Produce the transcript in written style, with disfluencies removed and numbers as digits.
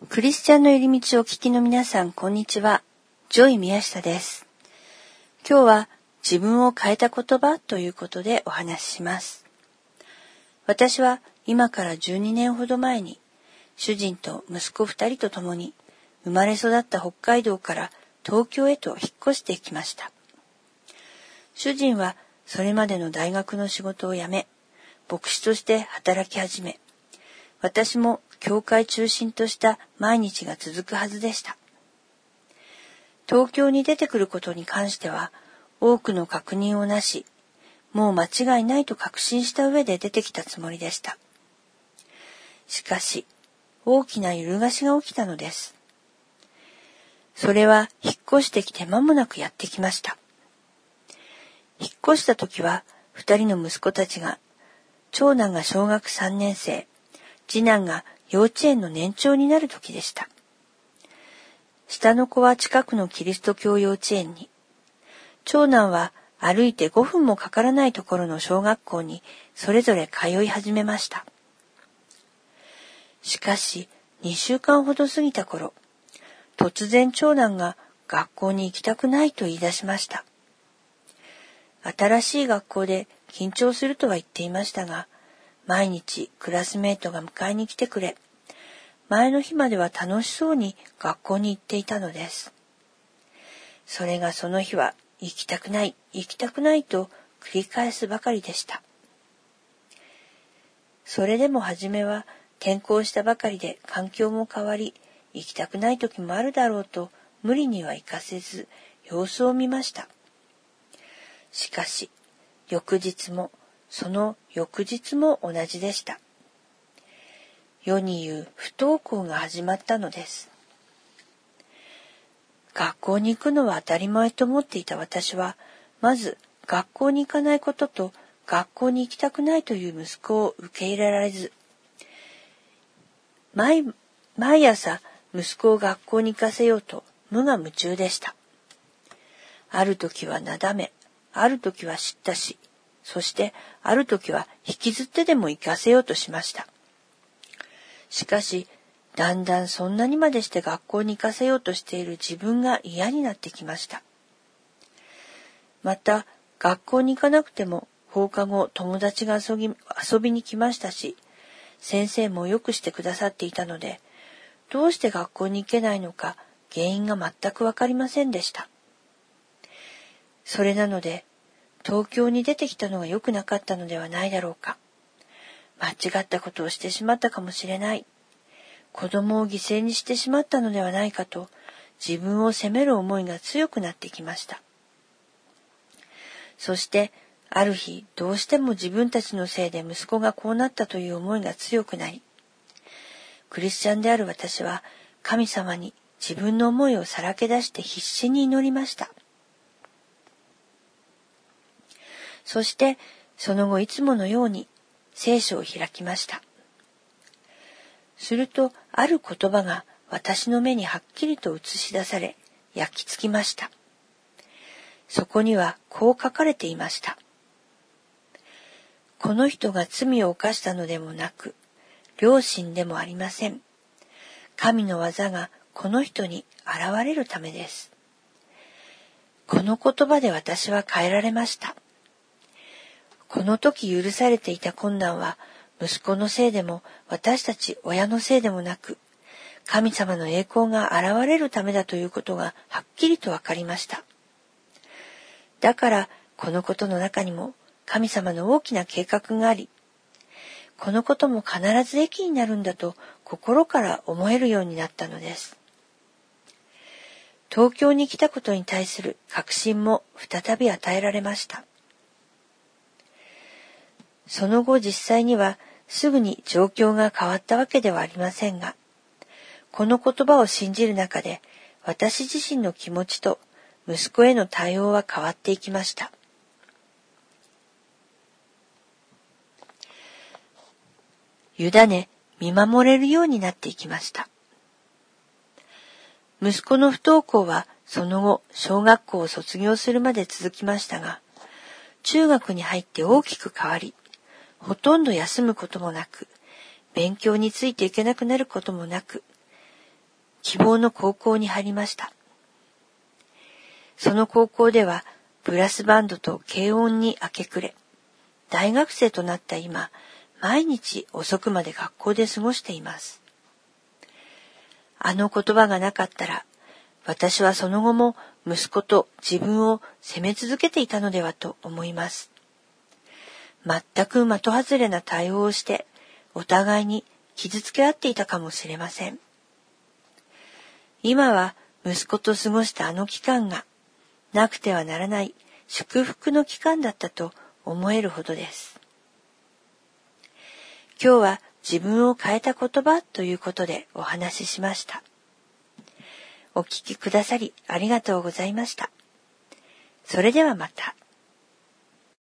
クリスチャンの入り道をお聞きの皆さん、こんにちは。ジョイ宮下です。今日は自分を変えた言葉ということでお話しします。私は今から12年ほど前に主人と息子2人と共に生まれ育った北海道から東京へと引っ越してきました。主人はそれまでの大学の仕事を辞め、牧師として働き始め、私も教会中心とした毎日が続くはずでした。東京に出てくることに関しては多くの確認をなし、もう間違いないと確信した上で出てきたつもりでした。しかし、大きな揺るがしが起きたのです。それは引っ越してきて間もなくやってきました。引っ越した時は2人の息子たちが、長男が小学3年生、次男が幼稚園の年長になる時でした。下の子は近くのキリスト教幼稚園に、長男は歩いて5分もかからないところの小学校にそれぞれ通い始めました。しかし2週間ほど過ぎた頃、突然長男が学校に行きたくないと言い出しました。新しい学校で緊張するとは言っていましたが、毎日クラスメートが迎えに来てくれ、前の日までは楽しそうに学校に行っていたのです。それがその日は行きたくない、行きたくないと繰り返すばかりでした。それでも初めは転校したばかりで環境も変わり、行きたくない時もあるだろうと無理には行かせず様子を見ました。しかし、翌日もその翌日も同じでした。世に言う不登校が始まったのです。学校に行くのは当たり前と思っていた私は、まず学校に行かないことと学校に行きたくないという息子を受け入れられず、毎朝息子を学校に行かせようと無我夢中でした。ある時はなだめ、ある時は叱咤し、そしてある時は引きずってでも行かせようとしました。しかし、だんだんそんなにまでして学校に行かせようとしている自分が嫌になってきました。また、学校に行かなくても放課後友達が遊びに来ましたし、先生もよくしてくださっていたので、どうして学校に行けないのか原因が全くわかりませんでした。それなので、東京に出てきたのが良くなかったのではないだろうか。間違ったことをしてしまったかもしれない。子供を犠牲にしてしまったのではないかと、自分を責める思いが強くなってきました。そして、ある日、どうしても自分たちのせいで息子がこうなったという思いが強くなり、クリスチャンである私は神様に自分の思いをさらけ出して必死に祈りました。そして、その後いつものように聖書を開きました。すると、ある言葉が私の目にはっきりと映し出され、焼き付きました。そこにはこう書かれていました。この人が罪を犯したのでもなく、良心でもありません。神の技がこの人に現れるためです。この言葉で私は変えられました。この時許されていた困難は息子のせいでも私たち親のせいでもなく、神様の栄光が現れるためだということがはっきりとわかりました。だからこのことの中にも神様の大きな計画があり、このことも必ず益になるんだと心から思えるようになったのです。東京に来たことに対する確信も再び与えられました。その後実際にはすぐに状況が変わったわけではありませんが、この言葉を信じる中で私自身の気持ちと息子への対応は変わっていきました。委ね、見守れるようになっていきました。息子の不登校はその後小学校を卒業するまで続きましたが、中学に入って大きく変わり、ほとんど休むこともなく、勉強についていけなくなることもなく、 希望の高校に入りました。その高校ではブラスバンドと軽音に明け暮れ、大学生となった今、毎日遅くまで学校で過ごしています。あの言葉がなかったら、私はその後も息子と自分を責め続けていたのではと思います。全く的外れな対応をして、お互いに傷つけ合っていたかもしれません。今は息子と過ごしたあの期間が、なくてはならない祝福の期間だったと思えるほどです。今日は自分を変えた言葉ということでお話ししました。お聞きくださりありがとうございました。それではまた。